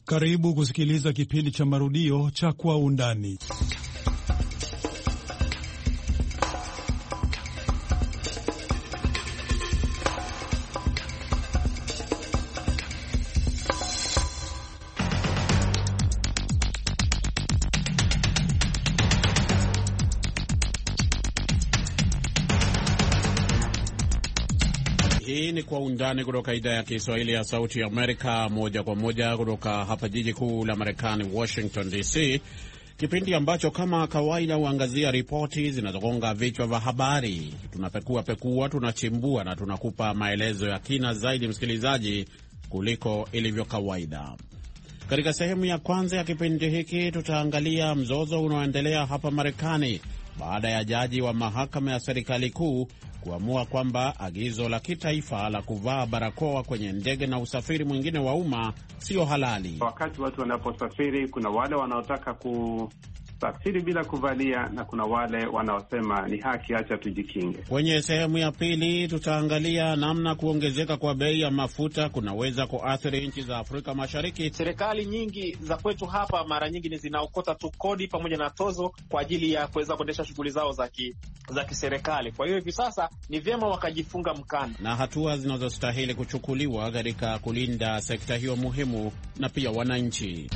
Karibu kusikiliza kipindi cha marudio cha Kwa Undani. Hii ni Kwa Undani kutoka idhaa ya Kiswahili ya Sauti ya Amerika, moja kwa moja kutoka hapa jiji kuu la Marekani, Washington DC, kipindi ambacho kama kawaida huangazia ripoti zinazogonga vichwa vya habari. Tunapekua, tunachimbua na tunakupa maelezo ya kina zaidi, msikilizaji, kuliko ilivyo kawaida. Katika sehemu ya kwanza ya kipindi hiki tutaangalia mzozo unaoendelea hapa Marekani baada ya jaji wa mahakama ya serikali kuu kuamua kwamba agizo la kitaifa la kuvaa barakoa kwenye ndege na usafiri mwingine wa umma sio halali. Wakati watu wanaposafiri, kuna wale wanaotaka kusafiri bila kuvalia na kuna wale wanaosema ni haki, acha tujikinge. Kwenye sehemu ya pili tutaangalia namna kuongezeka kwa bei ya mafuta kunaweza kuathiri nchi za Afrika Mashariki. Serikali nyingi za kwetu hapa mara nyingi ni zinaokota tu kodi pamoja na tozo kwa ajili ya kuweza kuendesha shughuli zao za kiserikali. Kwa hiyo hivi sasa ni vyema wakajifunga mkanda na hatua zinazostahili kuchukuliwa katika kulinda sekta hiyo muhimu na pia wananchi.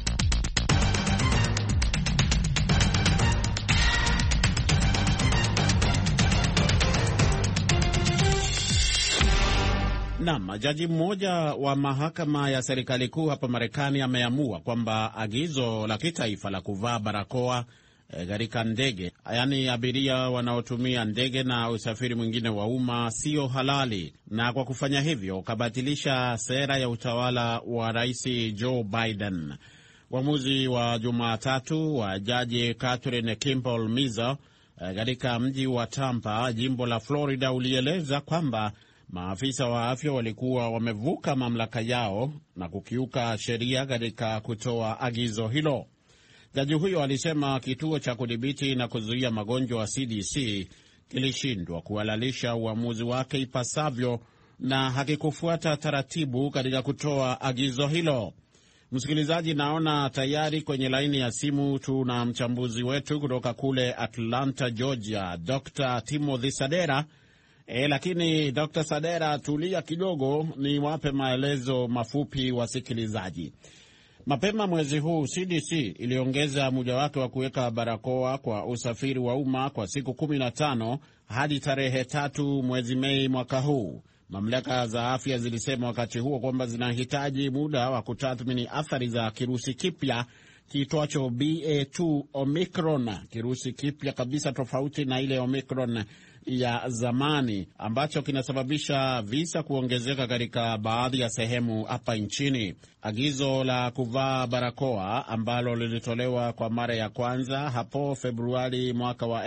Naam, jaji mmoja wa mahakama ya serikali kuu hapa Marekani ameamua kwamba agizo la kitaifa la kuvaa barakoa katika ndege, yaani abiria wanaotumia ndege na usafiri mwingine wa umma, sio halali, na kwa kufanya hivyo kabatilisha sera ya utawala wa Rais Joe Biden. Uamuzi wa Jumatatu wa jaji Catherine Kimball Mizo katika mji wa Tampa, jimbo la Florida, ulieleza kwamba maafisa wa afya walikuwa wamevuka mamlaka yao na kukiuka sheria katika kutoa agizo hilo. Jaji huyo alisema kituo cha kudhibiti na kuzuia magonjwa wa CDC kilishindwa kuhalalisha uamuzi wake ipasavyo na hakikufuata taratibu katika kutoa agizo hilo. Msikilizaji, naona tayari kwenye laini ya simu tuna mchambuzi wetu kutoka kule Atlanta, Georgia, Dr. Timothy Sadera. Lakini Dr. Sadera, tulia kidogo ni wape maelezo mafupi wasikilizaji. Mapema mwezi huu CDC iliongeza muda wake wa kuweka barakoa kwa usafiri wa umma kwa siku 15 hadi tarehe 3 mwezi Mei mwaka huu. Mamlaka za afya zilisema wakati huo kwamba zinahitaji muda wa kutathmini athari za kirusi kipya kiitwacho BA2 Omicron, kirusi kipya kabisa tofauti na ile Omicron ya zamani, ambacho kinasababisha visa kuongezeka katika baadhi ya sehemu hapa nchini. Agizo la kuvaa barakoa ambalo lilitolewa kwa mara ya kwanza hapo Februari mwaka wa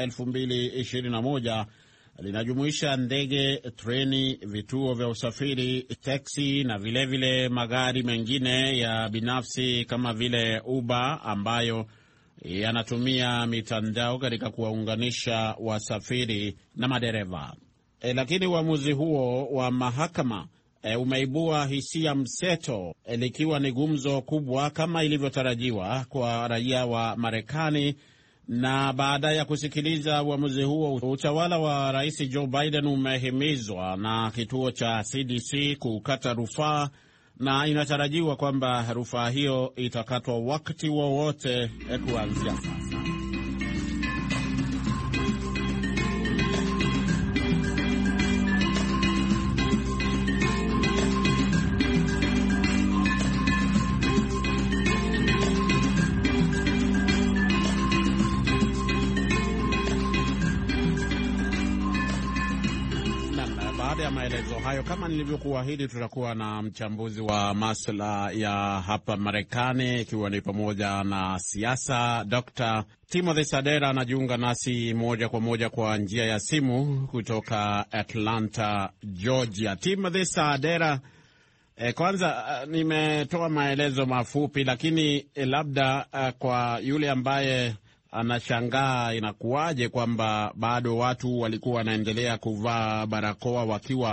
2021 linajumuisha ndege, treni, vituo vya usafiri, teksi na vilevile magari mengine ya binafsi kama vile Uber ambayo yanatumia mitandao katika kuwaunganisha wasafiri na madereva. Lakini uamuzi huo wa mahakama umeibua hisia mseto, likiwa ni gumzo kubwa kama ilivyotarajiwa kwa raia wa Marekani. Na baada ya kusikiliza uamuzi huo, utawala wa Rais Joe Biden umehimizwa na kituo cha CDC kukata rufaa, na inatarajiwa kwamba rufaa hiyo itakatwa wakati wowote kuanzia sasa. Baada ya maelezo hayo, kama nilivyokuahidi, tutakuwa na mchambuzi wa masuala ya hapa Marekani, ikiwa ni pamoja na siasa. Dr. Timothy Sadera anajiunga nasi moja kwa moja kwa njia ya simu kutoka Atlanta, Georgia. Timothy Sadera, kwanza nimetoa maelezo mafupi, lakini labda kwa yule ambaye anashangaa inakuwaje kwamba bado watu walikuwa wanaendelea kuvaa barakoa wakiwa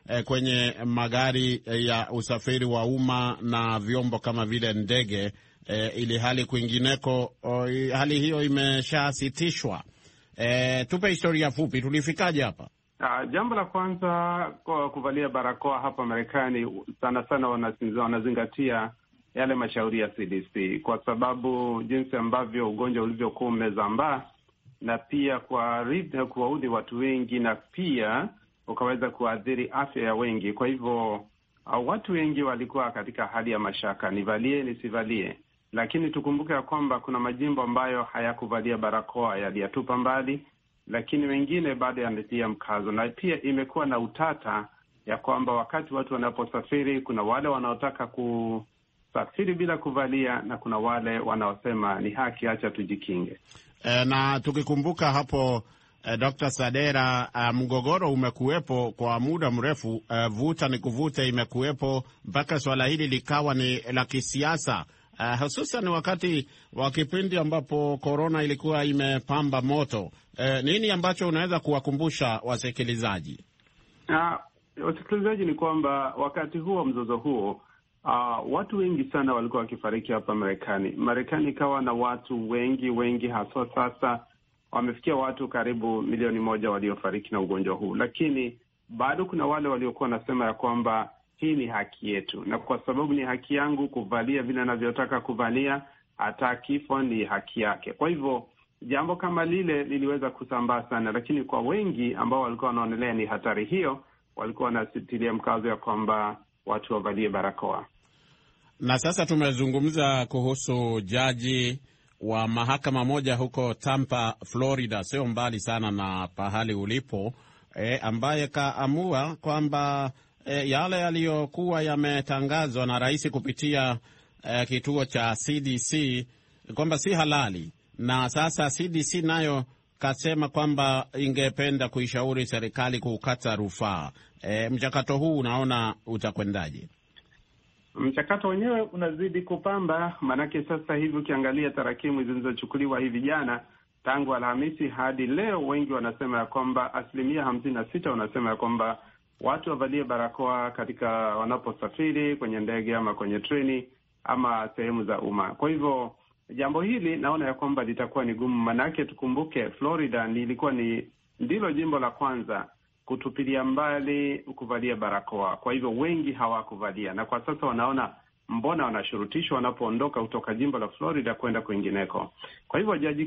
kwenye magari ya usafiri wa umma na vyombo kama vile ndege, ili hali kwingineko hali hiyo imeshasitishwa. Tupe historia fupi, tulifikaje hapa? Jambo la kwanza, kwa kuvalia barakoa hapa Marekani sana sana wanazingatia yale mashauri ya CDC, kwa sababu jinsi ambavyo ugonjwa ulivyokuwa umezambaa, na pia kuwaudhi watu wengi, na pia ukaweza kuathiri afya ya wengi. Kwa hivyo watu wengi walikuwa katika hali ya mashaka, nivalie nisivalie. Lakini tukumbuke ya kwamba kuna majimbo ambayo hayakuvalia barakoa, yaliyatupa mbali, lakini wengine bado yanatia mkazo. Na pia imekuwa na utata ya kwamba wakati watu wanaposafiri, kuna wale wanaotaka kusafiri bila kuvalia, na kuna wale wanaosema ni haki, acha tujikinge. Na tukikumbuka hapo, Dr. Sadera, mgogoro umekuwepo kwa muda mrefu, vuta ni kuvuta imekuwepo mpaka swala hili likawa ni la kisiasa, hususan wakati wa kipindi ambapo korona ilikuwa imepamba moto. Nini ambacho unaweza kuwakumbusha wasikilizaji? Wasikilizaji ni kwamba wakati huo mzozo huo, watu wengi sana walikuwa wakifariki hapa Marekani. Marekani ikawa na watu wengi haswa sasa wamefikia watu karibu 1,000,000 waliofariki na ugonjwa huu, lakini bado kuna wale waliokuwa wanasema ya kwamba hii ni haki yetu, na kwa sababu ni haki yangu kuvalia vile anavyotaka kuvalia, hata kifo ni haki yake. Kwa hivyo jambo kama lile liliweza kusambaa sana, lakini kwa wengi ambao walikuwa wanaonelea ni hatari hiyo, walikuwa wanasitilia mkazo ya kwamba watu wavalie barakoa. Na sasa tumezungumza kuhusu jaji wa mahakama moja huko Tampa, Florida, sio mbali sana na pahali ulipo, ambaye kaamua kwamba yale yaliyokuwa yametangazwa na rais kupitia kituo cha CDC kwamba si halali, na sasa CDC nayo kasema kwamba ingependa kuishauri serikali kukata rufaa. Mchakato huu unaona utakwendaje? Mchakato wenyewe unazidi kupamba, manake sasa hivi ukiangalia tarakimu zilizochukuliwa hivi jana tangu Alhamisi hadi leo, wengi wanasema ya kwamba 56% wanasema ya kwamba watu wavalie barakoa katika wanaposafiri kwenye ndege ama kwenye treni ama sehemu za umma. Kwa hivyo jambo hili naona ya kwamba litakuwa ni gumu, manake tukumbuke Florida ndilo jimbo la kwanza kutupilia mbali kuvalia barakoa. Kwa hivyo wengi hawakuvalia, na kwa sasa wanaona mbona wanashurutishwa wanapoondoka kutoka jimbo la Florida kwenda kwingineko. Kwa hivyo Jaji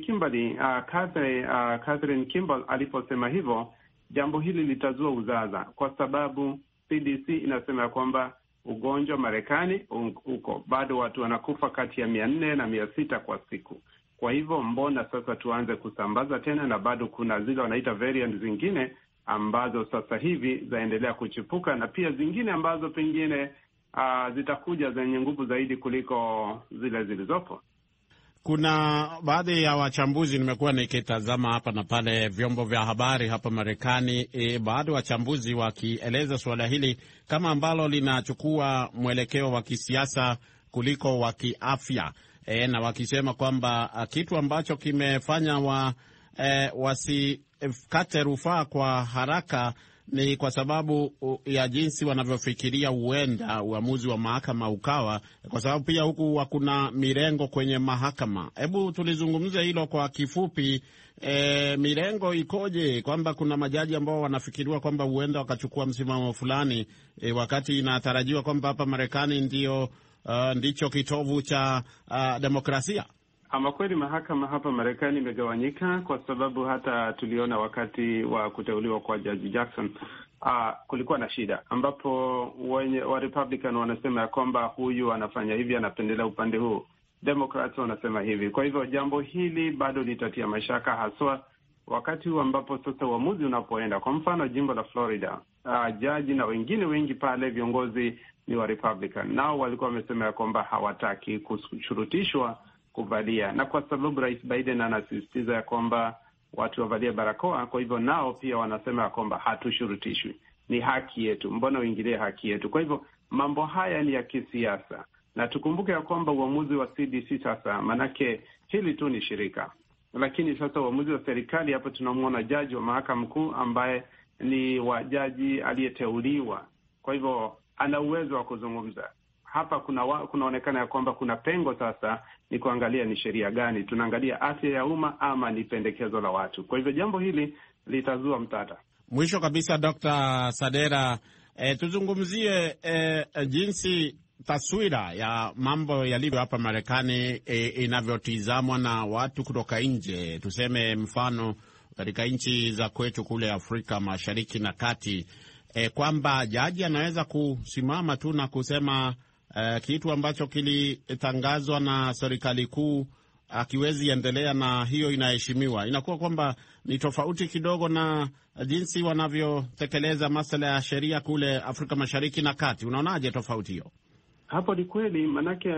Catherine Kimball aliposema hivyo, jambo hili litazua uzaza, kwa sababu CDC inasema ya kwamba ugonjwa Marekani uko bado, watu wanakufa kati ya 400 na 600 kwa siku. Kwa hivyo mbona sasa tuanze kusambaza tena, na bado kuna zile wanaita variant zingine ambazo sasa hivi zaendelea kuchipuka, na pia zingine ambazo pengine zitakuja zenye nguvu zaidi kuliko zile zilizopo. Kuna baadhi ya wachambuzi, nimekuwa nikitazama hapa na pale vyombo vya habari hapa Marekani, baadhi ya wachambuzi wakieleza suala hili kama ambalo linachukua mwelekeo wa kisiasa kuliko wa kiafya, na wakisema kwamba kitu ambacho kimefanya wasikate rufaa kwa haraka ni kwa sababu ya jinsi wanavyofikiria huenda uamuzi wa mahakama ukawa, kwa sababu pia huku hakuna mirengo kwenye mahakama. Hebu tulizungumza hilo kwa kifupi. Mirengo ikoje, kwamba kuna majaji ambao wanafikiriwa kwamba huenda wakachukua msimamo fulani, wakati inatarajiwa kwamba hapa Marekani ndicho kitovu cha demokrasia? Ama kweli mahakama hapa Marekani imegawanyika, kwa sababu hata tuliona wakati wa kuteuliwa kwa Judge Jackson kulikuwa na shida, ambapo wa Republican wanasema ya kwamba huyu anafanya hivi, anapendelea upande huu. Democrats wanasema hivi. Kwa hivyo jambo hili bado litatia mashaka, haswa wakati huu ambapo sasa uamuzi unapoenda. Kwa mfano jimbo la Florida, jaji na wengine wengi pale viongozi ni wa Republican, nao walikuwa wamesema ya kwamba hawataki kushurutishwa kuvalia, na kwa sababu Rais Biden anasisitiza ya kwamba watu wavalie barakoa, kwa hivyo nao pia wanasema ya kwamba hatushurutishwi, ni haki yetu, mbona uingilie haki yetu? Kwa hivyo mambo haya ni ya kisiasa, na tukumbuke ya kwamba uamuzi wa CDC sasa, manake hili tu ni shirika, lakini sasa uamuzi wa serikali, hapo tunamwona jaji wa mahakama kuu ambaye ni wa jaji aliyeteuliwa, kwa hivyo ana uwezo wa kuzungumza. Hapa kunaonekana ya kwamba kuna pengo sasa, ni kuangalia ni sheria gani, tunaangalia afya ya umma ama ni pendekezo la watu. Kwa hivyo jambo hili litazua mtata. Mwisho kabisa, Dr. Sadera, tuzungumzie jinsi taswira ya mambo yalivyo hapa Marekani inavyotizamwa na watu kutoka nje. Tuseme mfano katika nchi za kwetu kule Afrika Mashariki na Kati, kwamba jaji anaweza kusimama tu na kusema kitu ambacho kilitangazwa na serikali kuu akiwezi endelea na hiyo inaheshimiwa. Inakuwa kwamba ni tofauti kidogo na jinsi wanavyotekeleza masuala ya sheria kule Afrika Mashariki na Kati. Unaonaje tofauti hiyo? Hapo ni kweli, manake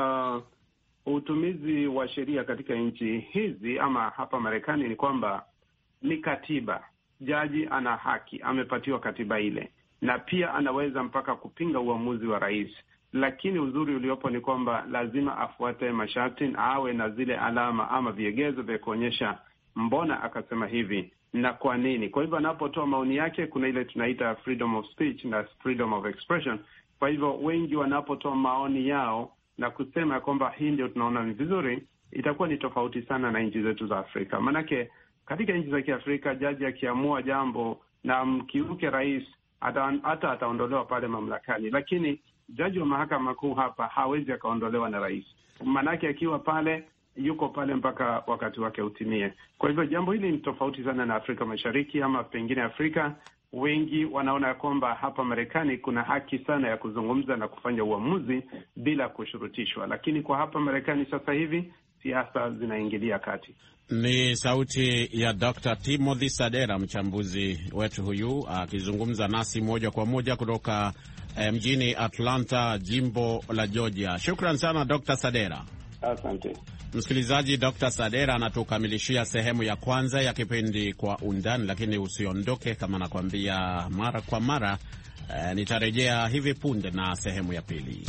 utumizi wa sheria katika nchi hizi ama hapa Marekani ni kwamba ni katiba. Jaji ana haki, amepatiwa katiba ile, na pia anaweza mpaka kupinga uamuzi wa rais. Lakini uzuri uliopo ni kwamba lazima afuate masharti, awe na zile alama ama viegezo vya kuonyesha mbona akasema hivi na kwa nini. Kwa hivyo anapotoa maoni yake, kuna ile tunaita freedom of speech na freedom of expression. Kwa hivyo wengi wanapotoa maoni yao na kusema kwamba hii ndio tunaona ni vizuri, itakuwa ni tofauti sana na nchi zetu za Afrika. Manake katika nchi za Kiafrika, jaji akiamua jambo na mkiuke rais, hata ataondolewa pale mamlakani, lakini jaji wa mahakama kuu hapa hawezi akaondolewa na rais. Manake akiwa pale, yuko pale mpaka wakati wake utimie. Kwa hivyo jambo hili ni tofauti sana na Afrika Mashariki ama pengine Afrika. Wengi wanaona kwamba hapa Marekani kuna haki sana ya kuzungumza na kufanya uamuzi bila kushurutishwa, lakini kwa hapa Marekani sasa hivi siasa zinaingilia kati. Ni sauti ya Dr. Timothy Sadera, mchambuzi wetu huyu akizungumza nasi moja kwa moja kutoka mjini Atlanta, jimbo la Georgia. Shukran sana Dr. Sadera. Asante. Msikilizaji, Dr. Sadera anatukamilishia sehemu ya kwanza ya kipindi Kwa Undani, lakini usiondoke, kama nakwambia mara kwa mara, nitarejea hivi punde na sehemu ya pili.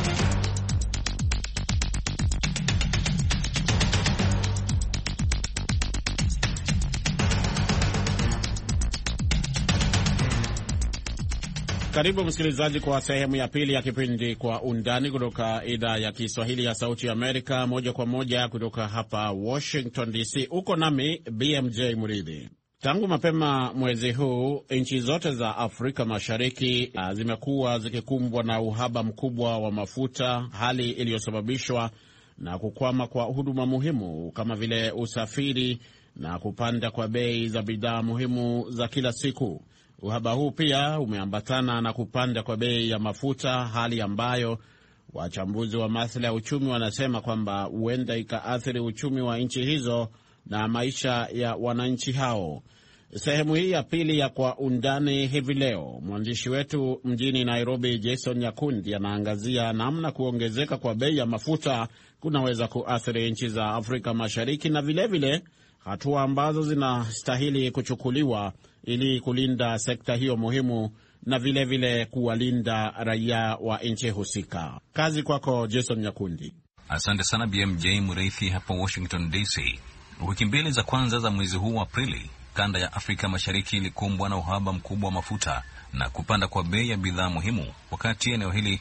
Karibu msikilizaji kwa sehemu ya pili ya kipindi Kwa Undani kutoka idhaa ya Kiswahili ya Sauti Amerika, moja kwa moja kutoka hapa Washington DC. Uko nami BMJ Mridhi. Tangu mapema mwezi huu, nchi zote za Afrika Mashariki zimekuwa zikikumbwa na uhaba mkubwa wa mafuta, hali iliyosababishwa na kukwama kwa huduma muhimu kama vile usafiri na kupanda kwa bei za bidhaa muhimu za kila siku. Uhaba huu pia umeambatana na kupanda kwa bei ya mafuta, hali ambayo wachambuzi wa masuala ya uchumi wanasema kwamba huenda ikaathiri uchumi wa nchi hizo na maisha ya wananchi hao. Sehemu hii ya pili ya Kwa Undani hivi leo, mwandishi wetu mjini Nairobi Jason Nyakundi anaangazia namna kuongezeka kwa bei ya mafuta kunaweza kuathiri nchi za Afrika Mashariki na vilevile hatua ambazo zinastahili kuchukuliwa ili kulinda sekta hiyo muhimu na vilevile kuwalinda raia wa nchi husika. Kazi kwako Jason Nyakundi. Asante sana BMJ Mreithi hapa Washington DC. Wiki mbili za kwanza za mwezi huu wa Aprili, kanda ya Afrika Mashariki ilikumbwa na uhaba mkubwa wa mafuta na kupanda kwa bei ya bidhaa muhimu, wakati eneo hili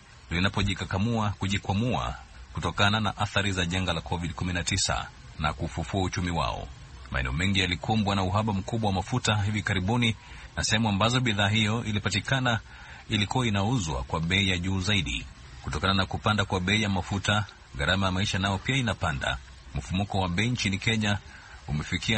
kujikwamua kutokana na athari za janga la COVID-19 na kufufua uchumi wao. Maeneo mengi yalikumbwa na uhaba mkubwa wa mafuta hivi karibuni, na sehemu ambazo bidhaa hiyo ilipatikana ilikuwa inauzwa kwa bei ya juu zaidi. Kutokana na kupanda kwa bei ya mafuta, gharama ya maisha nao pia inapanda. Mfumuko wa bei nchini Kenya umefikia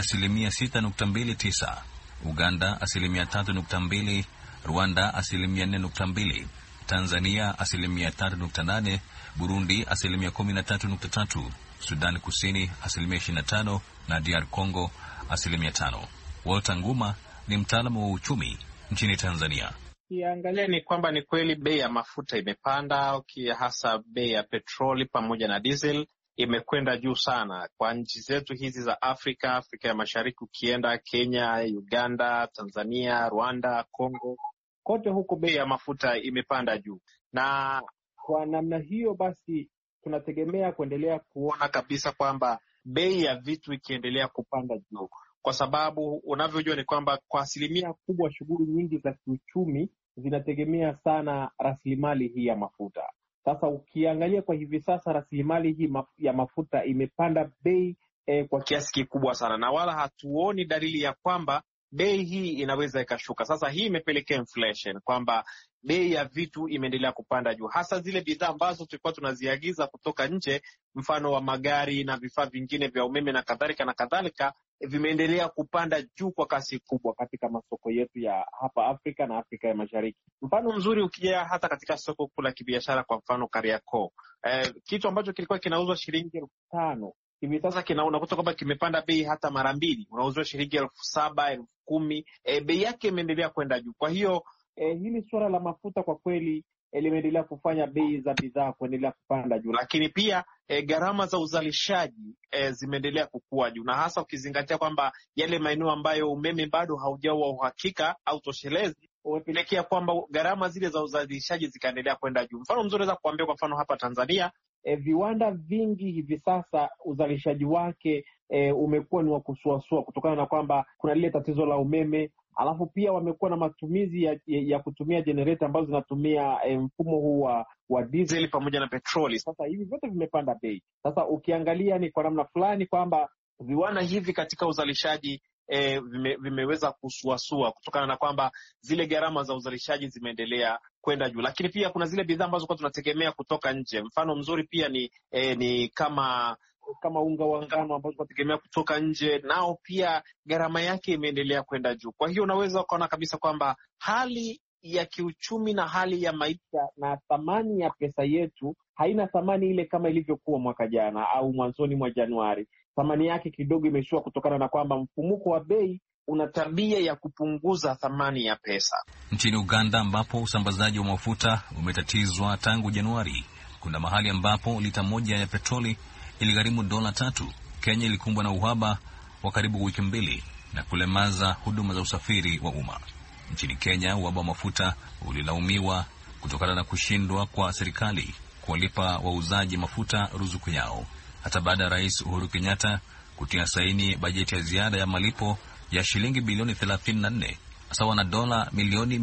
6.29%, Uganda 3.2%, Rwanda 4.2%, Tanzania 3.8%, Burundi 13.3%, Sudan Kusini 25% na DR Congo 5%. Walter Nguma ni mtaalamu wa uchumi nchini Tanzania. Kiangalia ni kwamba ni kweli bei ya mafuta imepanda, hasa bei ya petroli pamoja na diesel imekwenda juu sana kwa nchi zetu hizi za Afrika ya Mashariki. Ukienda Kenya, Uganda, Tanzania, Rwanda, Congo, kote huko bei ya mafuta imepanda juu, na kwa namna hiyo basi tunategemea kuendelea kuona kabisa kwamba bei ya vitu ikiendelea kupanda juu. kwa sababu unavyojua ni kwamba kwa asilimia kubwa shughuli nyingi za kiuchumi zinategemea sana rasilimali hii ya mafuta. Sasa ukiangalia kwa hivi sasa rasilimali hii ya mafuta imepanda bei kwa kiasi kikubwa sana, na wala hatuoni dalili ya kwamba bei hii inaweza ikashuka. Sasa hii imepelekea inflation, kwamba bei ya vitu imeendelea kupanda juu, hasa zile bidhaa ambazo tulikuwa tunaziagiza kutoka nje, mfano wa magari na vifaa vingine vya umeme na kadhalika, vimeendelea kupanda juu kwa kasi kubwa katika masoko yetu ya hapa Afrika na Afrika ya Mashariki. Mfano mzuri ukija hata katika soko kuu la kibiashara, kwa mfano Kariakoo, kitu ambacho kilikuwa kinauzwa shilingi 5,000 hivi sasa unakuta kwamba kimepanda bei hata mara 2, unauzwa shilingi 7,000, 10,000. Bei yake imeendelea kwenda juu. Kwa hiyo hili suala la mafuta kwa kweli limeendelea kufanya bei za bidhaa kuendelea kupanda juu, lakini pia gharama za uzalishaji zimeendelea kukua juu, na hasa ukizingatia kwamba yale maeneo ambayo umeme bado haujawa uhakika au toshelezi, umepelekea kwamba gharama zile za uzalishaji zikaendelea kwenda juu. Mfano mzuri naweza kuambia, kwa mfano hapa Tanzania viwanda vingi hivi sasa uzalishaji wake umekuwa ni wa kusuasua kutokana na kwamba kuna lile tatizo la umeme, alafu pia wamekuwa na matumizi ya kutumia generator ambazo zinatumia mfumo huu wa diesel pamoja na petroli. Sasa hivi vyote vimepanda bei. Sasa ukiangalia ni kwa namna fulani kwamba viwanda hivi katika uzalishaji vimeweza kusuasua kutokana na kwamba zile gharama za uzalishaji zimeendelea kwenda juu, lakini pia kuna zile bidhaa ambazo kwa tunategemea kutoka nje. Mfano mzuri pia ni kama unga wa ngano ambao tunategemea kutoka nje, nao pia gharama yake imeendelea kwenda juu. Kwa hiyo unaweza ukaona kabisa kwamba hali ya kiuchumi na hali ya maisha na thamani ya pesa yetu haina thamani ile kama ilivyokuwa mwaka jana au mwanzoni mwa Januari. Thamani yake kidogo imeshuka kutokana na kwamba mfumuko wa bei una tabia ya kupunguza thamani ya pesa. Nchini Uganda, ambapo usambazaji wa mafuta umetatizwa tangu Januari, kuna mahali ambapo lita moja ya petroli iligharimu $3. Kenya ilikumbwa na uhaba wa karibu wiki 2 na kulemaza huduma za usafiri wa umma. Nchini Kenya, uhaba wa mafuta ulilaumiwa kutokana na kushindwa kwa serikali kuwalipa wauzaji mafuta ruzuku yao, hata baada ya Rais Uhuru Kenyatta kutia saini bajeti ya ziada ya malipo ya shilingi bilioni 34 sawa na dola milioni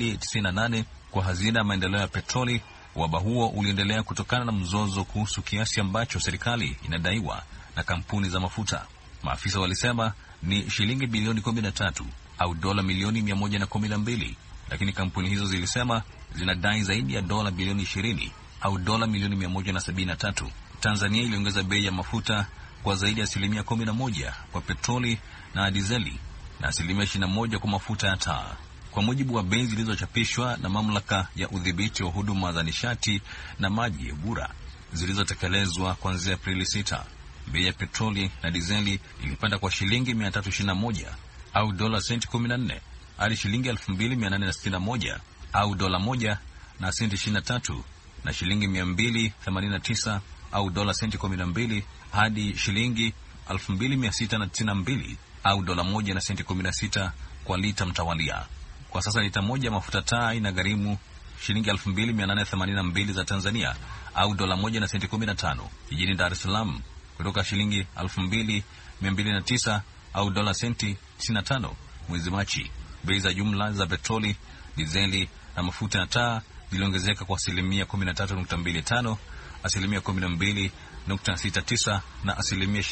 298 kwa hazina ya maendeleo ya petroli. Uhaba huo uliendelea kutokana na mzozo kuhusu kiasi ambacho serikali inadaiwa na kampuni za mafuta. Maafisa walisema ni shilingi bilioni 13 au dola milioni 112, lakini kampuni hizo zilisema zinadai zaidi ya dola bilioni 20 au dola milioni 173. Tanzania iliongeza bei ya mafuta kwa zaidi ya 11% kwa petroli na dizeli na 21% kwa mafuta ya taa. Kwa mujibu wa bei zilizochapishwa na mamlaka ya udhibiti wa huduma za nishati na maji EWURA zilizotekelezwa kuanzia Aprili 6, bei ya petroli na dizeli ilipanda kwa shilingi 321 au dola senti 14 hadi shilingi 2861 au dola 1 na senti 23, na shilingi 289 au dola senti 12 hadi shilingi 2692 au dola 1 na senti 16 kwa lita mtawalia. Kwa sasa lita moja ya mafuta taa inagharimu shilingi 2882 za Tanzania au dola 1 na senti 15. Jijini Dar es Salaam kutoka shilingi 2209 au dola senti 95 mwezi Machi. Bei za jumla za petroli, dizeli na mafuta ya taa ziliongezeka kwa asilimia 13.25, asilimia 12.69 na asilimia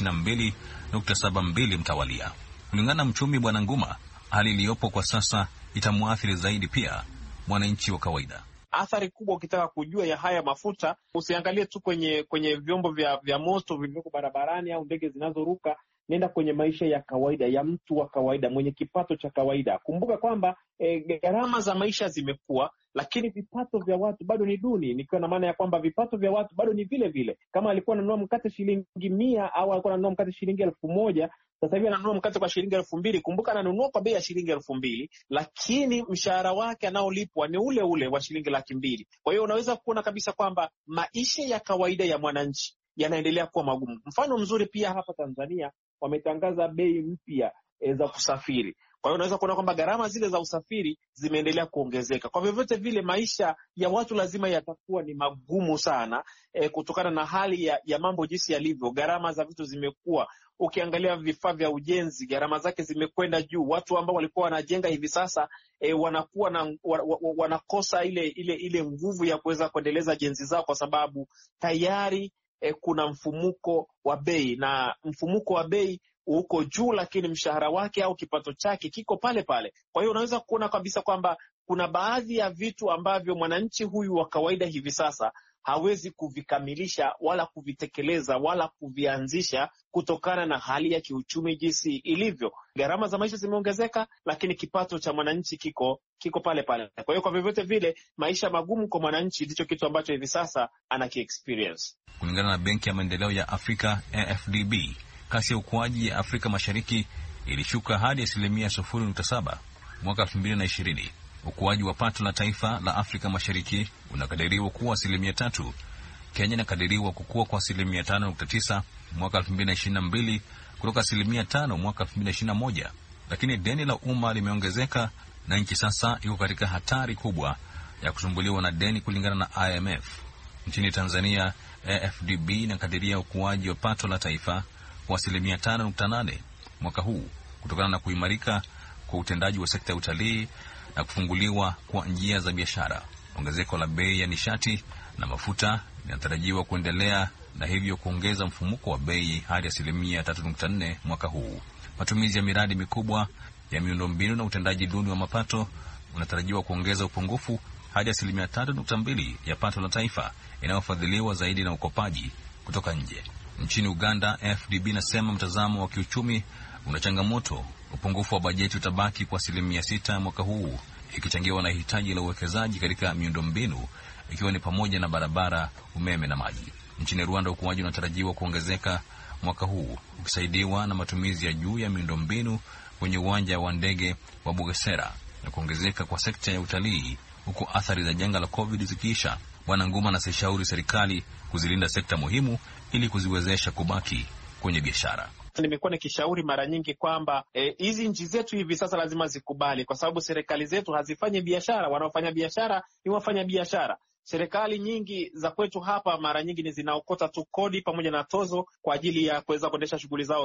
22.72 mtawalia. Kulingana na mchumi Bwana Nguma, hali iliyopo kwa sasa itamuathiri zaidi pia mwananchi wa kawaida. Athari kubwa ukitaka kujua ya haya mafuta, usiangalie tu kwenye vyombo vya moto vilivyoko barabarani au ndege zinazoruka. Nenda kwenye maisha ya kawaida ya mtu wa kawaida mwenye kipato cha kawaida. Kumbuka kwamba gharama za maisha zimekuwa, lakini vipato vya watu bado ni duni, nikiwa na maana ya kwamba vipato vya watu bado ni vile vile. Kama alikuwa ananunua mkate shilingi 100 au alikuwa ananunua mkate shilingi 1000, sasa hivi ananunua mkate kwa shilingi 2000. Kumbuka ananunua kwa bei ya shilingi 2000, lakini mshahara wake anaolipwa ni ule ule wa shilingi 200,000. Kwa hiyo unaweza kuona kabisa kwamba maisha ya kawaida ya mwananchi yanaendelea kuwa magumu. Mfano mzuri pia hapa Tanzania wametangaza bei mpya za kusafiri. Kwa hiyo unaweza kuona kwamba gharama zile za usafiri zimeendelea kuongezeka. Kwa vyovyote vile maisha ya watu lazima yatakuwa ni magumu sana, kutokana na hali ya mambo jinsi yalivyo. Gharama za vitu zimekuwa, ukiangalia vifaa vya ujenzi gharama zake zimekwenda juu. Watu ambao walikuwa wanajenga hivi sasa wanakuwa wanakosa ile nguvu ya kuweza kuendeleza jenzi zao, kwa sababu tayari kuna mfumuko wa bei, na mfumuko wa bei uko juu, lakini mshahara wake au kipato chake kiko pale pale. Kwa hiyo unaweza kuona kabisa kwamba kuna baadhi ya vitu ambavyo mwananchi huyu wa kawaida hivi sasa hawezi kuvikamilisha wala kuvitekeleza wala kuvianzisha kutokana na hali ya kiuchumi jinsi ilivyo. Gharama za maisha zimeongezeka, lakini kipato cha mwananchi kiko pale pale. Kwa hiyo kwa vyovyote vile maisha magumu kwa mwananchi ndicho kitu ambacho hivi sasa anaki-experience. Kulingana na Benki ya Maendeleo ya Afrika AfDB, kasi ya ukuaji ya Afrika Mashariki ilishuka hadi 0.7 mwaka 2020. Ukuaji wa pato la taifa la Afrika Mashariki unakadiriwa kuwa 3%. Kenya inakadiriwa kukua kwa 5.9 mwaka 2022 kutoka 5% mwaka 2021. Lakini deni la umma limeongezeka na nchi sasa iko katika hatari kubwa ya kusumbuliwa na deni kulingana na IMF. Nchini Tanzania, AfDB inakadiria ukuaji wa pato la taifa kwa 5.8 mwaka huu kutokana na kuimarika kwa utendaji wa sekta ya utalii na kufunguliwa kwa njia za biashara. Ongezeko la bei ya nishati na mafuta linatarajiwa kuendelea na hivyo kuongeza mfumuko wa bei hadi 3.4 mwaka huu. Matumizi ya miradi mikubwa ya miundombinu na utendaji duni wa mapato unatarajiwa kuongeza upungufu hadi 3.2 ya pato la taifa inayofadhiliwa zaidi na ukopaji kutoka nje. Nchini Uganda, AfDB inasema mtazamo wa kiuchumi una changamoto. Upungufu wa bajeti utabaki kwa 6% mwaka huu, ikichangiwa na hitaji la uwekezaji katika miundombinu ikiwa ni pamoja na barabara, umeme na maji. Nchini Rwanda, ukuaji unatarajiwa kuongezeka mwaka huu ukisaidiwa na matumizi ya juu ya miundombinu kwenye uwanja wa ndege wa Bugesera na kuongezeka kwa sekta ya utalii, huku athari za janga la COVID zikiisha. Bwana Nguma anashauri serikali kuzilinda sekta muhimu ili kuziwezesha kubaki kwenye biashara. Nimekuwa nikishauri mara nyingi kwamba hizi nchi zetu hivi sasa lazima zikubali, kwa sababu serikali zetu hazifanyi biashara. Wanaofanya biashara ni wafanya biashara. Serikali nyingi za kwetu hapa mara nyingi ni zinaokota tu kodi pamoja na tozo kwa ajili ya kuweza kuendesha shughuli zao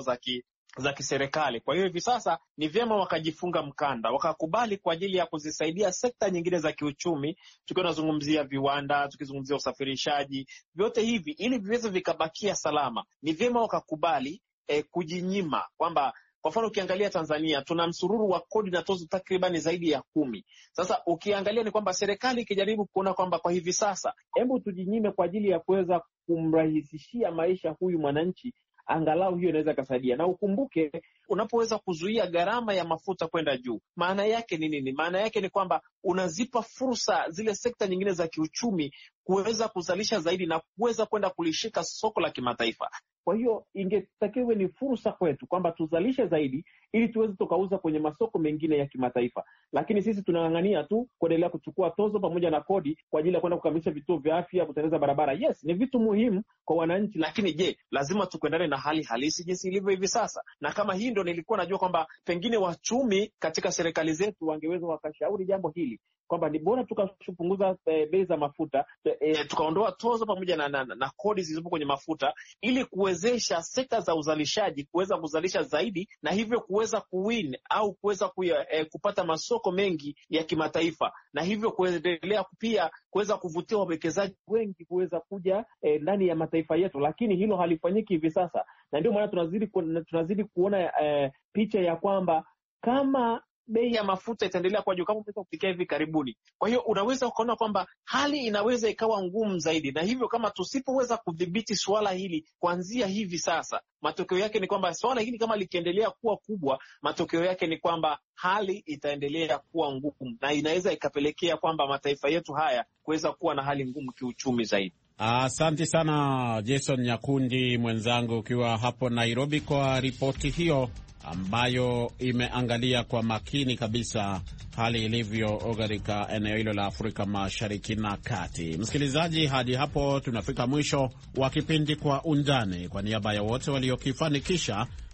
za kiserikali. Kwa hiyo hivi sasa ni vyema wakajifunga mkanda, wakakubali kwa ajili ya kuzisaidia sekta nyingine za kiuchumi, tukiwa tunazungumzia viwanda, tukizungumzia usafirishaji, vyote hivi ili viweze vikabakia salama. Ni vyema wakakubali kujinyima, kwamba kwa mfano ukiangalia Tanzania tuna msururu wa kodi na tozo takriban zaidi ya 10. Sasa ukiangalia ni kwamba serikali ikijaribu kuona kwamba kwa hivi sasa hebu tujinyime kwa ajili ya kuweza kumrahisishia maisha huyu mwananchi, angalau hiyo inaweza kusaidia. Na ukumbuke, unapoweza kuzuia gharama ya mafuta kwenda juu, maana yake ni nini? Maana yake ni kwamba unazipa fursa zile sekta nyingine za kiuchumi kuweza kuzalisha zaidi na kuweza kwenda kulishika soko la kimataifa. Kwa hiyo ingetakiwa ni fursa kwetu kwamba tuzalishe zaidi ili tuweze tukauza kwenye masoko mengine ya kimataifa. Lakini sisi tunang'ang'ania tu kuendelea kuchukua tozo pamoja na kodi kwa ajili ya kwenda kukamilisha vituo vya afya, kutengeneza barabara. Yes, ni vitu muhimu kwa wananchi, lakini je, lazima tukwendane na hali halisi jinsi ilivyo hivi sasa? Na kama hii ndio nilikuwa najua kwamba pengine wachumi katika serikali zetu wangeweza wakashauri jambo hili, kwamba ni bora tukapunguza bei za mafuta, tukaondoa tozo pamoja na kodi zilizopo kwenye mafuta, ili kuwezesha sekta za uzalishaji kuweza kuzalisha zaidi, na hivyo kuweza kuwin au kuweza kupata masoko mengi ya kimataifa, na hivyo kuendelea pia kuweza kuvutia wawekezaji wengi kuweza kuja ndani ya mataifa yetu. Lakini hilo halifanyiki hivi sasa, na ndio maana tunazidi kuona picha ya kwamba kama bei ya mafuta itaendelea kwa juu kama umeweza kufikia hivi karibuni. Kwa hiyo unaweza ukaona kwamba hali inaweza ikawa ngumu zaidi, na hivyo kama tusipoweza kudhibiti swala hili kuanzia hivi sasa, matokeo yake ni kwamba swala hili kama likiendelea kuwa kubwa, matokeo yake ni kwamba hali itaendelea kuwa ngumu na inaweza ikapelekea kwamba mataifa yetu haya kuweza kuwa na hali ngumu kiuchumi zaidi. Asante sana Jason Nyakundi mwenzangu, ukiwa hapo Nairobi, kwa ripoti hiyo ambayo imeangalia kwa makini kabisa hali ilivyo katika eneo hilo la Afrika Mashariki na Kati. Msikilizaji, hadi hapo tunafika mwisho wa kipindi Kwa Undani. Kwa niaba ya wote waliokifanikisha,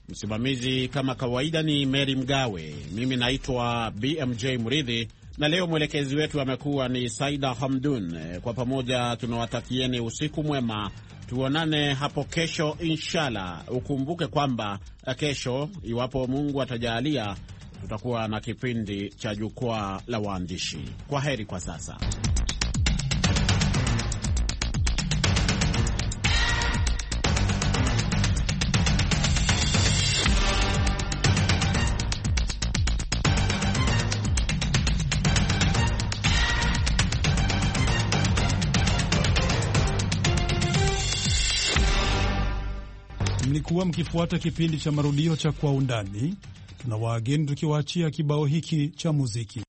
Msimamizi kama kawaida ni Mary Mgawe. Mimi naitwa BMJ Mridhi, na leo mwelekezi wetu amekuwa ni Saida Hamdun. Kwa pamoja tunawatakieni usiku mwema. Tuonane hapo kesho inshallah. Ukumbuke kwamba kesho, iwapo Mungu atajalia, tutakuwa na kipindi cha jukwaa la waandishi. Kwa heri kwa sasa. Mlikuwa mkifuata kipindi cha marudio cha Kwa Undani. Tunawaageni tukiwaachia kibao hiki cha muziki.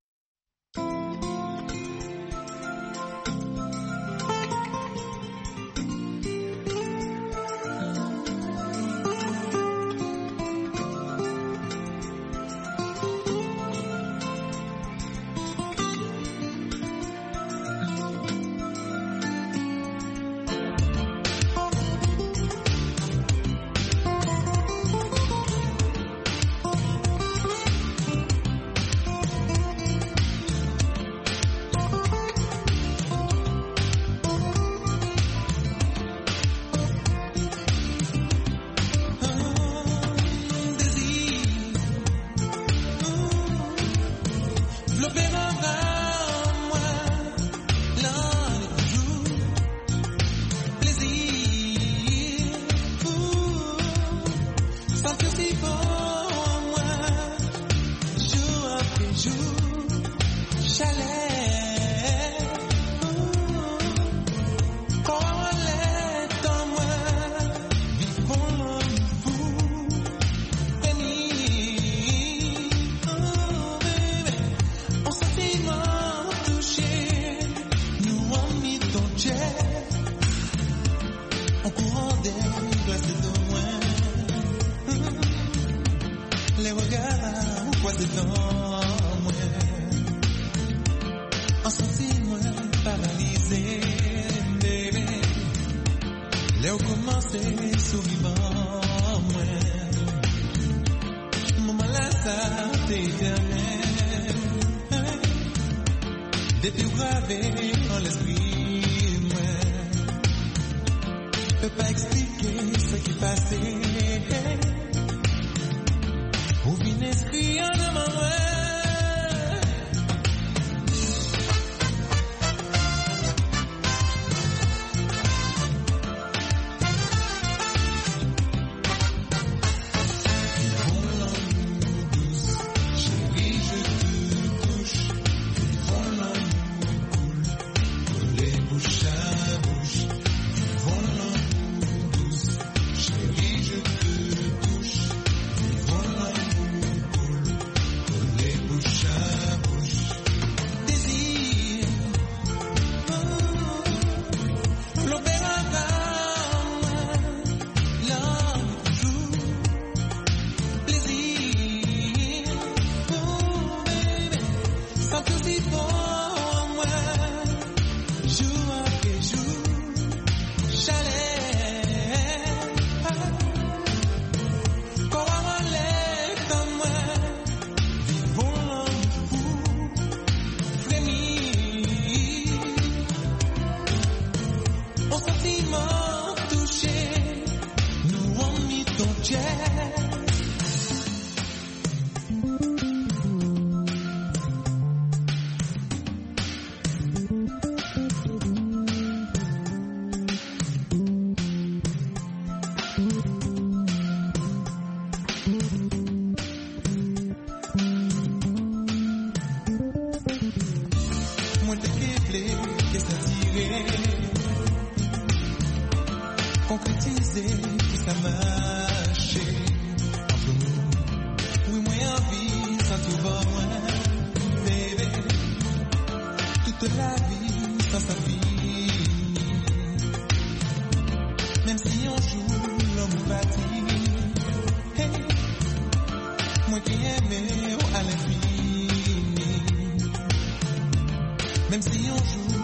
Même si on joue